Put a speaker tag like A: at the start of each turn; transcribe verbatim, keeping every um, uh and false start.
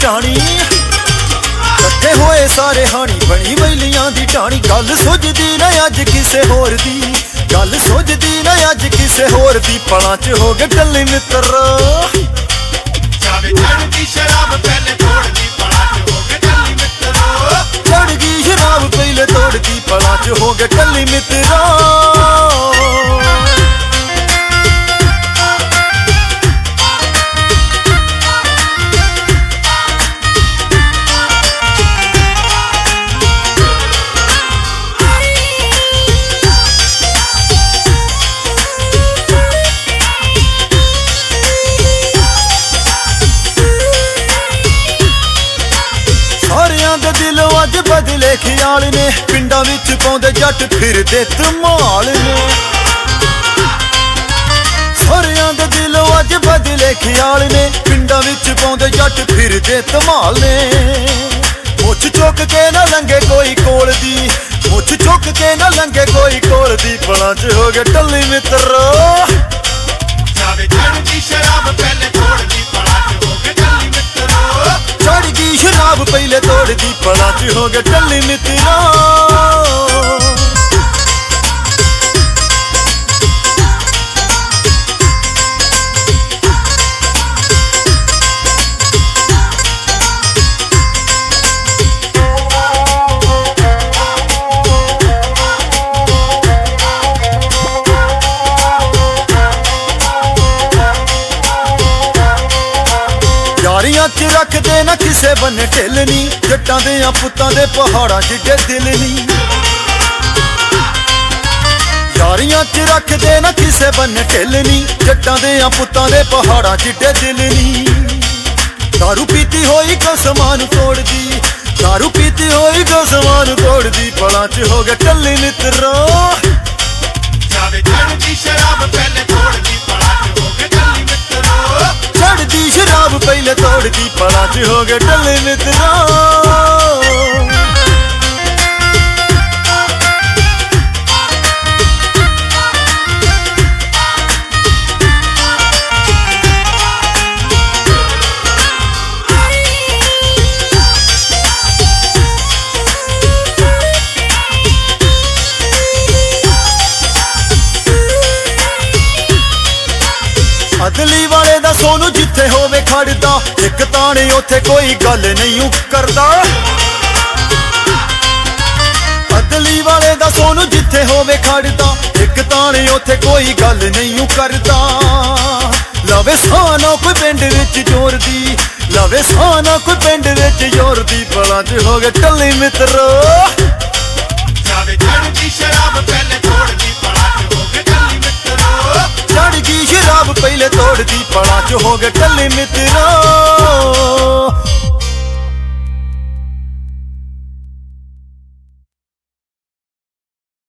A: राणी कट्ठे होए सारे हाणी बनी वैलियां दी टाणी गल सुझदी न अज किसे होर दी गल सुझदी न अज किसे होर दी पलां च हो गए टल्ली मित्र
B: चढ़ शराब पहले तोड़ दी पलां च हो गए टल्ली मित्र
A: चढ़ गई शराब पहले तोड़ दी पलां च हो गए टल्ली मित्र अज बदले ख्याल ने पिंडा विच पाउंदे जट फिरदे धमाल ने सारियां दे दिलों अज बदले ख्याल ने पिंडा विच पाउंदे जट फिरदे धमाल ने मुछ चुक के ना लंघे कोई कोल दी मुछ चुक के ना लंघे कोई कोल दी पलां च हो गए टल्ली मित्र
B: चढ़ शराब पहले तोड़ दी पलां च हो गए टल्ली मित्र
A: चढ़ गई शराब पहले तोड़ दी पलां च हो गए टल्ली मित्रा यारियां च रखदे ना किसे बन्ने ढिल नी जट्टां देयां पुत्तां दे पहाड़ां जिड्डे दिल नी यारियां च रखदे ना किसे बन्ने ढिल नी जट्टां देयां पुत्तां दे पहाड़ां जिड्डे दिल नी दारू पीती होई कसमान तोड़ दी दारू पीती होई कसमान तोड़ दी पलां च हो गए टल्ली मित्रा
B: चढ़ शराब पहले तोड़ दी पलां च हो गए टल्ली मित्र
A: चढ़दी शराब पहले तोड़ दी पलां च हो गए टल्ली मित्रा अदली वाले दा सोनू जिथे होवे खड़दा एक ताने उथे कोई गल नहीं करदा अदली वाले दा सोनू जिथे होवे खड़दा एक ताने उथे कोई गल नहीं करदा लवे साना कोई पिंड विच जोर दी लवे साना कोई पिंड विच जोर दी पलां च हो गए टल्ली मित्र
B: चढ़ शराब पहले तोड़ दी पलां च हो गए टल्ली मित्र
A: चढ़ गई शराब पहले तोड़ दी पलां च हो गए टल्ली मित्रा।